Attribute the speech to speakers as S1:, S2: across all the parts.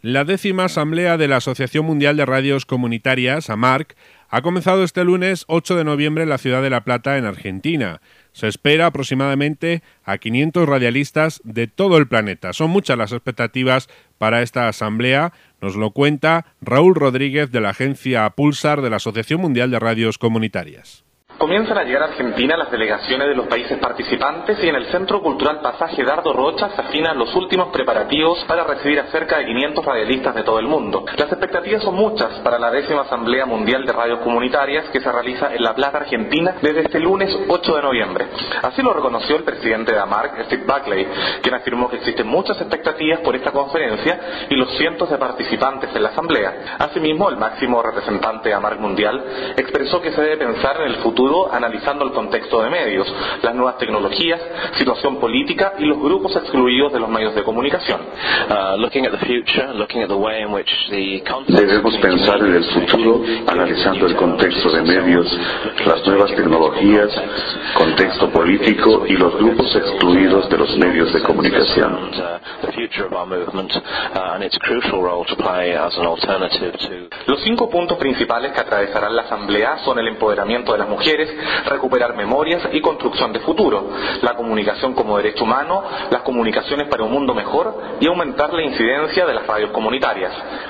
S1: La 10ª Asamblea de la Asociación Mundial de Radios Comunitarias, AMARC, ha comenzado este lunes 8 de noviembre en la ciudad de La Plata, en Argentina. Se espera aproximadamente a 500 radialistas de todo el planeta. Son muchas las expectativas para esta asamblea, nos lo cuenta Raúl Rodríguez de la agencia Pulsar de la Asociación Mundial de Radios Comunitarias.
S2: Comienzan a llegar a Argentina las delegaciones de los países participantes y en el Centro Cultural Pasaje Dardo Rocha se afinan los últimos preparativos para recibir a cerca de 500 radialistas de todo el mundo. Las expectativas son muchas para la 10ª Asamblea Mundial de Radios Comunitarias que se realiza en La Plata, Argentina, desde este lunes 8 de noviembre. Así lo reconoció el presidente de AMARC, Steve Buckley, quien afirmó que existen muchas expectativas por esta conferencia y los cientos de participantes en la asamblea. Asimismo, el máximo representante de AMARC Mundial expresó que se debe pensar en el futuro analizando el contexto de medios, las nuevas tecnologías, situación política y los grupos excluidos de los medios de comunicación.
S3: Debemos pensar en el futuro analizando el contexto de medios, las nuevas tecnologías, contexto político y los grupos excluidos de los medios de comunicación.
S2: Los 5 puntos principales que atravesarán la asamblea son el empoderamiento de las mujeres, recuperar memorias y construcción de futuro, la comunicación como derecho humano, las comunicaciones para un mundo mejor y aumentar la incidencia de las radios comunitarias.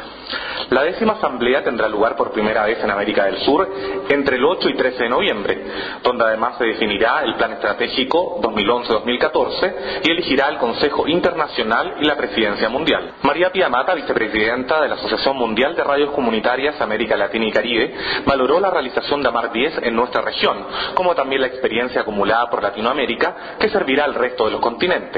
S2: La 10ª Asamblea tendrá lugar por primera vez en América del Sur entre el 8 y 13 de noviembre, donde además se definirá el Plan Estratégico 2011-2014 y elegirá el Consejo Internacional y la Presidencia Mundial. María Pía Mata, vicepresidenta de la Asociación Mundial de Radios Comunitarias América Latina y Caribe, valoró la realización de AMARC 10 en nuestra región, como también la experiencia acumulada por Latinoamérica, que servirá al resto de los continentes.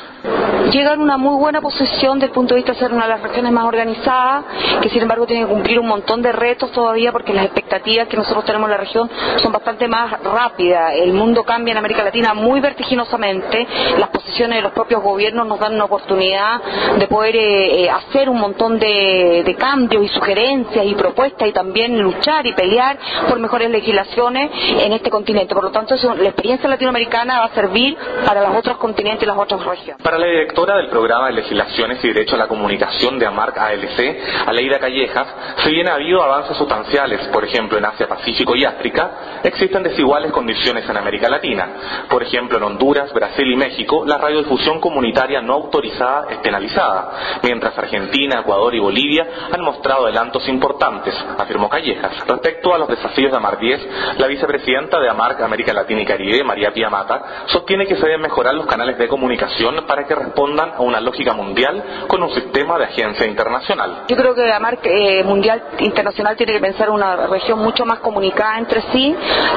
S4: Llega en una muy buena posición desde el punto de vista de ser una de las regiones más organizadas, que sin embargo tiene que cumplir un montón de retos todavía porque las expectativas que nosotros tenemos en la región son bastante más rápidas. El mundo cambia en América Latina muy vertiginosamente, las posiciones de los propios gobiernos nos dan una oportunidad de poder hacer un montón de cambios y sugerencias y propuestas y también luchar y pelear por mejores legislaciones en este continente. Por lo tanto, la experiencia latinoamericana va a servir para los otros continentes y las otras regiones.
S2: Para la directora del Programa de Legislaciones y Derecho a la Comunicación de AMARC ALC, Aleida Callejas, si bien ha habido avances sustanciales, por ejemplo en Asia, Pacífico y África, existen desiguales condiciones en América Latina. Por ejemplo, en Honduras, Brasil y México, la radiodifusión comunitaria no autorizada es penalizada, mientras Argentina, Ecuador y Bolivia han mostrado adelantos importantes, afirmó Callejas. Respecto a los desafíos de AMARC 10, la vicepresidenta de AMARC América Latina y Caribe, María Pía Mata, sostiene que se deben mejorar los canales de comunicación para que respondan a una lógica mundial con un sistema de agencia internacional.
S4: Yo creo que la AMARC mundial internacional tiene que pensar una región mucho más comunicada entre sí,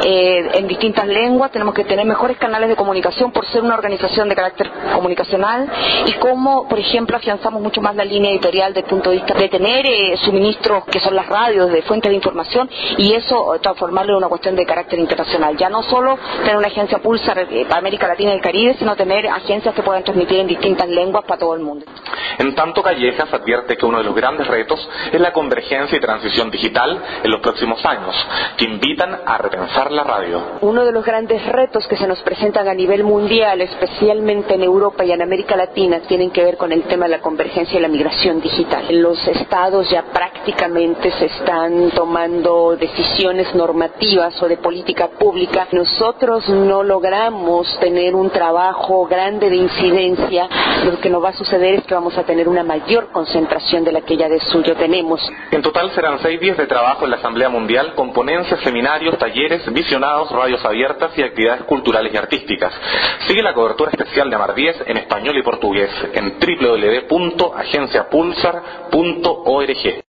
S4: en distintas lenguas. Tenemos que tener mejores canales de comunicación por ser una organización de carácter comunicacional y cómo, por ejemplo, afianzamos mucho más la línea editorial desde el punto de vista de tener suministros que son las radios de fuentes de información y eso transformarlo en una cuestión de carácter internacional. Ya no solo tener una agencia Pulsar para América Latina y el Caribe, sino tener agencias que puedan transmitir en distintas lenguas para todo el mundo.
S2: En tanto, Callejas advierte que uno de los grandes retos es la convergencia y transición digital en los próximos años, que invitan a repensar la radio.
S5: Uno de los grandes retos que se nos presentan a nivel mundial, especialmente en Europa y en América Latina, tienen que ver con el tema de la convergencia y la migración digital. Los estados ya prácticamente se están tomando decisiones normativas o de política pública. Nosotros no logramos tener un trabajo grande de incidencia. Lo que nos va a suceder es que vamos a tener una mayor concentración de la que ya de suyo tenemos.
S2: En total serán 6 días de trabajo en la Asamblea Mundial con ponencias, seminarios, talleres, visionados, radios abiertas y actividades culturales y artísticas. Sigue la cobertura especial de AMARC 10 en español y portugués en www.agenciapulsar.org.